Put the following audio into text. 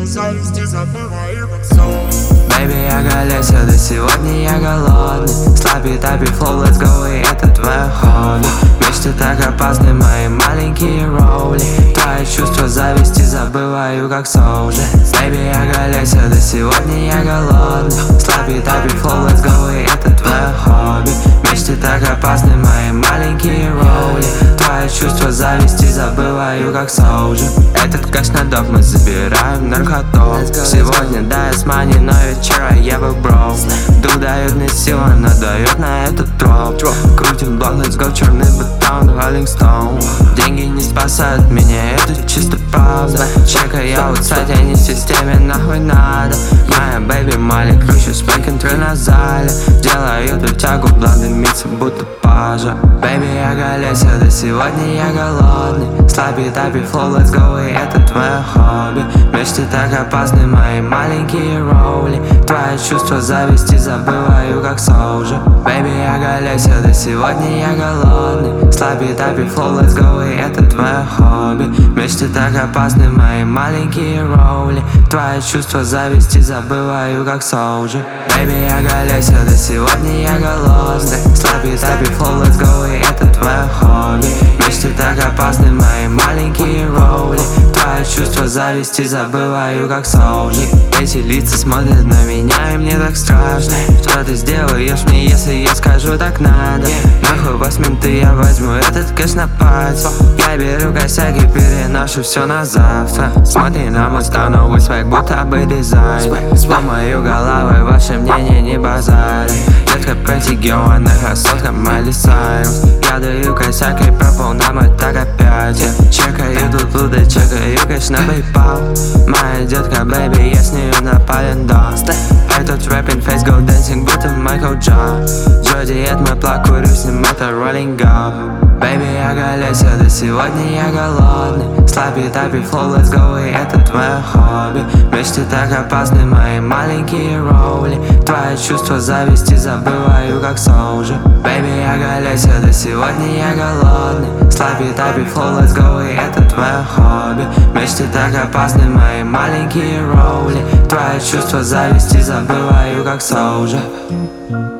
зависти забываю, как сон. Baby, я голесил, да сегодня я голодный. Слабый тапи флоу, let's go, и это твое хобби. Мечты так опасны, мои маленькие роли. Твои чувства зависти забываю, как солжи. Baby, я голесил, да сегодня я голодный. Слабый тапи флоу, let's go, и это твое хобби. Мечты так опасны, мои маленькие роли. Твои чувства зависти забываю, как солжи. Этот кэш на дом мы забираем наркоту. Сегодня дает мани, но вечера я бы брал. Дух дает мне силу, но дает на этот троп. Крутим блок, let's go, черный бетон, Rolling Stone. Деньги не спасают меня, это чисто правда. Чекай, я аутсайд, я не в системе, нахуй надо. Моя бэйби Мали, круче спейн-контроль на зале. Делаю эту тягу, блан дымится, будто пажа. Бэйби, я голесил, да сегодня я голодный. Слабый тапи флоу, let's go, и это твое хобби. Мечты так опасны, мои маленькие роли. Твои чувства зависти забываю, как солжи. Бэйби, я голесил, да сегодня я голодный. Слабый тапи флоу, let's go, и это твое хобби. Мечты так опасны, мои маленькие роли. Твои чувства зависти забываю, как солжи. Бэйби, я голесил, да сегодня я голодный. Слабый тапи флоу, let's go, и это твое хобби. Мечты так опасны, мои маленькие роли. Твои чувства зависти забываю, как солжи. Эти лица смотрят на меня, и мне так страшно. Что ты сделаешь мне, если я скажу так надо? Нахуй вас менты, я возьму этот кэш на пальцы. Я беру косяк и переношу все на завтра. Смотри на мой становый свайк, будто бы дизайн. По мою голову, ваше мнение не базарь. Детка профессиональная красотка, Майли Сайрус. Я даю косяк и пропал на мой так опять. Я чекаю тут луды, чекаю кэш на PayPal. Моя детка, бэйби, я с нею напален, да. Этот рэппин фейс, go dancing, будто Майкл Джон. Джоди, это мой плак, курю с ним, это Rolling Up. Бэйби, я голесил, да сегодня я голодный. Слабый тапи флоу, let's go, и это твое хобби. Мечты так опасны, мои маленькие роли. Твои чувства зависти забываю, как солжи. Бэйби, я голесил, да сегодня я голодный. Слабый тапи флоу, let's go, и это твое хобби. Мечты так опасны, мои маленькие роли. Твои чувства зависти забываю, как солжи.